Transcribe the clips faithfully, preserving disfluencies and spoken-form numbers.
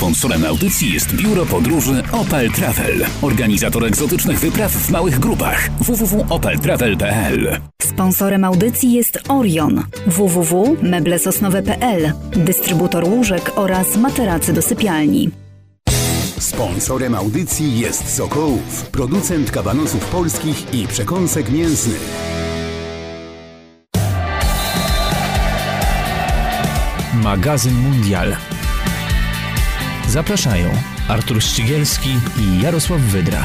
Sponsorem audycji jest biuro podróży Opel Travel, organizator egzotycznych wypraw w małych grupach. w w w kropka opel travel kropka p l. Sponsorem audycji jest Orion. w w w kropka meblesosnowe kropka p l, dystrybutor łóżek oraz materacy do sypialni. Sponsorem audycji jest Sokołów, producent kabanosów polskich i przekąsek mięsnych. Magazyn Mundial. Zapraszają Artur Szczygielski i Jarosław Wydra.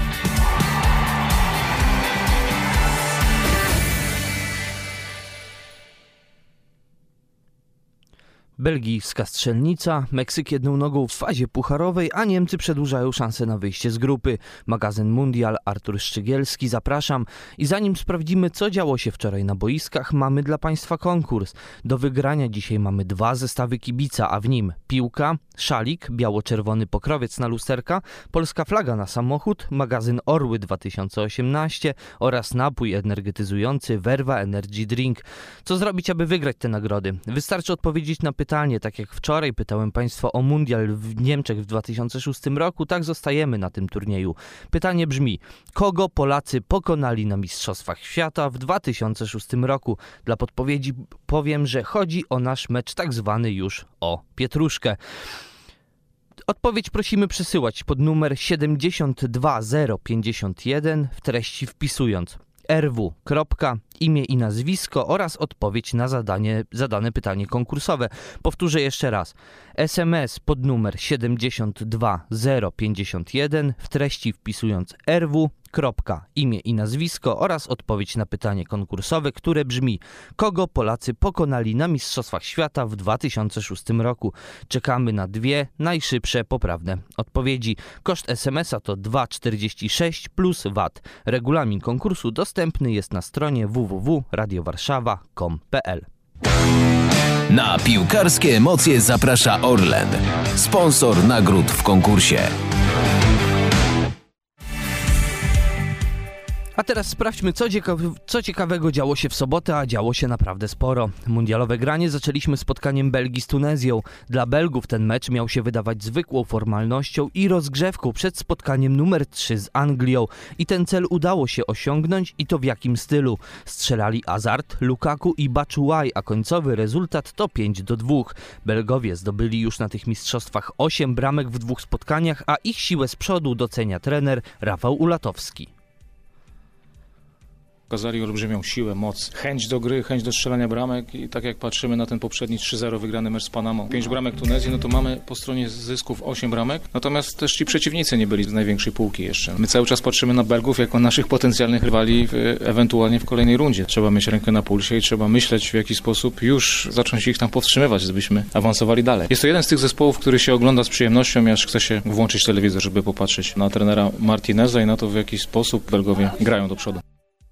Belgijska strzelnica, Meksyk jedną nogą w fazie pucharowej, a Niemcy przedłużają szansę na wyjście z grupy. Magazyn Mundial, Artur Szczygielski, zapraszam. I zanim sprawdzimy, co działo się wczoraj na boiskach, mamy dla Państwa konkurs. Do wygrania dzisiaj mamy dwa zestawy kibica, a w nim piłka, szalik, biało-czerwony pokrowiec na lusterka, polska flaga na samochód, magazyn Orły dwa tysiące osiemnaście oraz napój energetyzujący Verva Energy Drink. Co zrobić, aby wygrać te nagrody? Wystarczy odpowiedzieć na pytanie. Pytanie, tak jak wczoraj pytałem Państwa o mundial w Niemczech w dwa tysiące szóstym roku, tak zostajemy na tym turnieju. Pytanie brzmi, kogo Polacy pokonali na Mistrzostwach Świata w dwa tysiące szóstym roku? Dla podpowiedzi powiem, że chodzi o nasz mecz tak zwany już o Pietruszkę. Odpowiedź prosimy przesyłać pod numer siedem dwa zero pięć jeden w treści wpisując R W, kropka, imię i nazwisko oraz odpowiedź na zadanie, zadane pytanie konkursowe. Powtórzę jeszcze raz. S M S pod numer siedem dwa zero pięć jeden w treści wpisując R W, kropka, imię i nazwisko oraz odpowiedź na pytanie konkursowe, które brzmi: kogo Polacy pokonali na Mistrzostwach Świata w dwa tysiące szóstym roku? Czekamy na dwie najszybsze poprawne odpowiedzi. Koszt S M S a to dwa czterdzieści sześć plus V A T. Regulamin konkursu dostępny jest na stronie w w w kropka radio warszawa kropka com kropka p l. Na piłkarskie emocje zaprasza Orlen, sponsor nagród w konkursie. A teraz sprawdźmy, co, ciekawe, co ciekawego działo się w sobotę, a działo się naprawdę sporo. Mundialowe granie zaczęliśmy spotkaniem Belgii z Tunezją. Dla Belgów ten mecz miał się wydawać zwykłą formalnością i rozgrzewką przed spotkaniem numer trzy z Anglią. I ten cel udało się osiągnąć, i to w jakim stylu. Strzelali Hazard, Lukaku i Batshuayi, a końcowy rezultat to pięć do dwóch. Belgowie zdobyli już na tych mistrzostwach osiem bramek w dwóch spotkaniach, a ich siłę z przodu docenia trener Rafał Ulatowski. Pokazali olbrzymią siłę, moc, chęć do gry, chęć do strzelania bramek i tak jak patrzymy na ten poprzedni trzy zero wygrany mecz z Panamą, pięć bramek Tunezji, no to mamy po stronie zysków osiem bramek, natomiast też ci przeciwnicy nie byli z największej półki jeszcze. My cały czas patrzymy na Belgów jako naszych potencjalnych rywali w, ewentualnie w kolejnej rundzie. Trzeba mieć rękę na pulsie i trzeba myśleć, w jaki sposób już zacząć ich tam powstrzymywać, żebyśmy awansowali dalej. Jest to jeden z tych zespołów, który się ogląda z przyjemnością, aż chce się włączyć telewizor, żeby popatrzeć na trenera Martineza i na to, w jaki sposób Belgowie grają do przodu.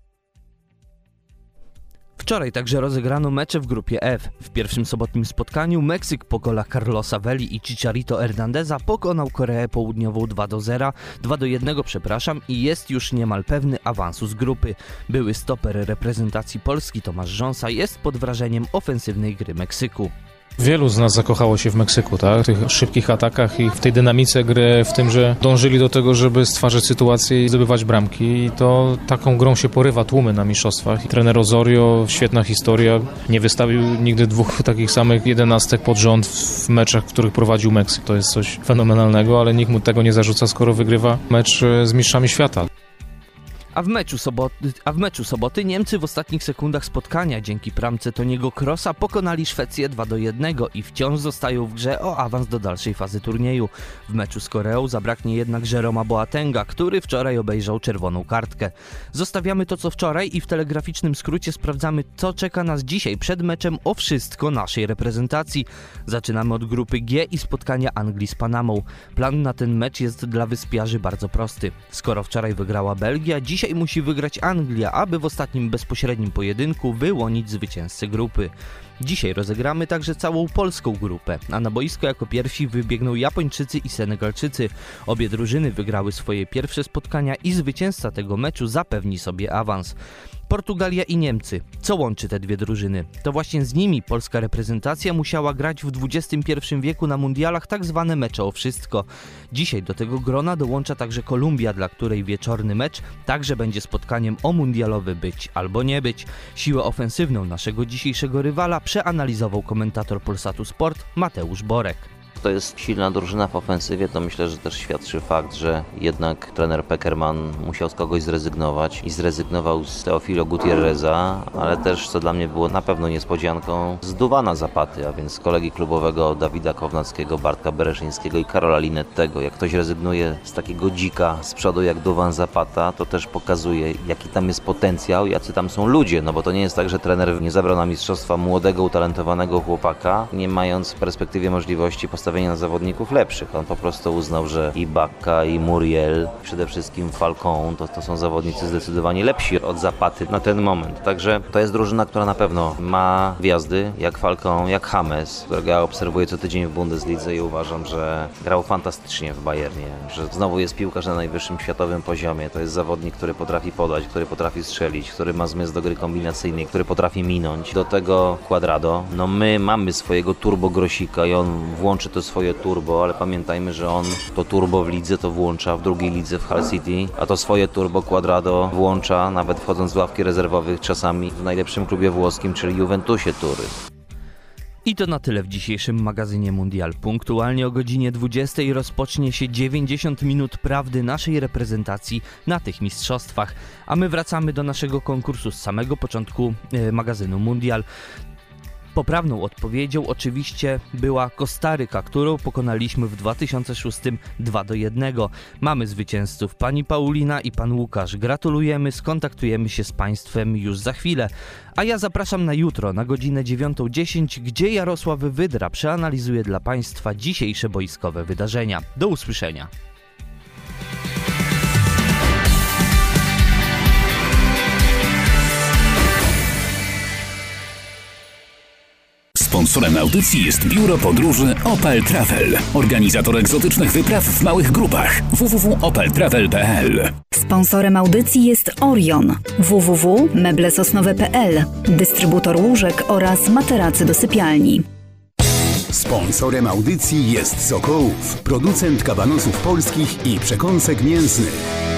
Wczoraj także rozegrano mecze w grupie F. W pierwszym sobotnim spotkaniu Meksyk po golach Carlosa Veli i Chicharito Hernandeza pokonał Koreę Południową dwa do zera, dwa do jednego, przepraszam, i jest już niemal pewny awansu z grupy. Były stoper reprezentacji Polski Tomasz Rząsa jest pod wrażeniem ofensywnej gry Meksyku. Wielu z nas zakochało się w Meksyku, tak? W tych szybkich atakach i w tej dynamice gry, w tym, że dążyli do tego, żeby stwarzać sytuacje i zdobywać bramki. I to taką grą się porywa tłumy na mistrzostwach. I trener Osorio, świetna historia, nie wystawił nigdy dwóch takich samych jedenastek pod rząd w meczach, w których prowadził Meksyk. To jest coś fenomenalnego, ale nikt mu tego nie zarzuca, skoro wygrywa mecz z mistrzami świata. A w, meczu soboty, a w meczu soboty Niemcy w ostatnich sekundach spotkania dzięki bramce Toniego Krosa pokonali Szwecję dwa do jednego i wciąż zostają w grze o awans do dalszej fazy turnieju. W meczu z Koreą zabraknie jednak Jeroma Boatenga, który wczoraj obejrzał czerwoną kartkę. Zostawiamy to co wczoraj i w telegraficznym skrócie sprawdzamy, co czeka nas dzisiaj przed meczem o wszystko naszej reprezentacji. Zaczynamy od grupy G i spotkania Anglii z Panamą. Plan na ten mecz jest dla wyspiarzy bardzo prosty. Skoro wczoraj wygrała Belgia, dziś Dzisiaj musi wygrać Anglia, aby w ostatnim bezpośrednim pojedynku wyłonić zwycięzcę grupy. Dzisiaj rozegramy także całą polską grupę, a na boisko jako pierwsi wybiegną Japończycy i Senegalczycy. Obie drużyny wygrały swoje pierwsze spotkania i zwycięzca tego meczu zapewni sobie awans. Portugalia i Niemcy. Co łączy te dwie drużyny? To właśnie z nimi polska reprezentacja musiała grać w dwudziestym pierwszym wieku na mundialach tak zwane mecze o wszystko. Dzisiaj do tego grona dołącza także Kolumbia, dla której wieczorny mecz także będzie spotkaniem o mundialowy być albo nie być. Siłę ofensywną naszego dzisiejszego rywala przeanalizował komentator Polsatu Sport Mateusz Borek. To jest silna drużyna w ofensywie, to myślę, że też świadczy fakt, że jednak trener Pekerman musiał z kogoś zrezygnować i zrezygnował z Teofilo Gutierreza, ale też, co dla mnie było na pewno niespodzianką, z Duwana Zapaty, a więc kolegi klubowego Dawida Kownackiego, Bartka Bereszyńskiego i Karola Linettego. Jak ktoś rezygnuje z takiego dzika z przodu jak Duwan Zapata, to też pokazuje, jaki tam jest potencjał, jacy tam są ludzie, no bo to nie jest tak, że trener nie zabrał na mistrzostwa młodego, utalentowanego chłopaka, nie mając w perspektywie możliwości postawienia na zawodników lepszych. On po prostu uznał, że i Bakka, i Muriel, przede wszystkim Falcon, to, to są zawodnicy zdecydowanie lepsi od Zapaty na ten moment. Także to jest drużyna, która na pewno ma gwiazdy, jak Falcon, jak James, którego ja obserwuję co tydzień w Bundeslidze i uważam, że grał fantastycznie w Bayernie, że znowu jest piłkarz na najwyższym światowym poziomie. To jest zawodnik, który potrafi podać, który potrafi strzelić, który ma zmysł do gry kombinacyjnej, który potrafi minąć. Do tego Cuadrado. No my mamy swojego turbo grosika i on włączy to swoje turbo, ale pamiętajmy, że on to turbo w lidze to włącza, w drugiej lidze w Hull City, a to swoje turbo Cuadrado włącza, nawet wchodząc w ławki rezerwowych czasami w najlepszym klubie włoskim, czyli Juventusie Tury. I to na tyle w dzisiejszym magazynie Mundial. Punktualnie o godzinie dwudziestej rozpocznie się dziewięćdziesiąt minut prawdy naszej reprezentacji na tych mistrzostwach, a my wracamy do naszego konkursu z samego początku e, magazynu Mundial. Poprawną odpowiedzią oczywiście była Kostaryka, którą pokonaliśmy w dwa tysiące szóstym dwa do jednego. Mamy zwycięzców, pani Paulina i pan Łukasz. Gratulujemy, skontaktujemy się z państwem już za chwilę. A ja zapraszam na jutro, na godzinę dziewiątą dziesięć, gdzie Jarosław Wydra przeanalizuje dla państwa dzisiejsze boiskowe wydarzenia. Do usłyszenia. Sponsorem audycji jest biuro podróży Opel Travel, organizator egzotycznych wypraw w małych grupach. w w w kropka opel travel kropka p l. Sponsorem audycji jest Orion. w w w kropka meblesosnowe kropka p l, dystrybutor łóżek oraz materacy do sypialni. Sponsorem audycji jest Sokołów, producent kabanosów polskich i przekąsek mięsnych.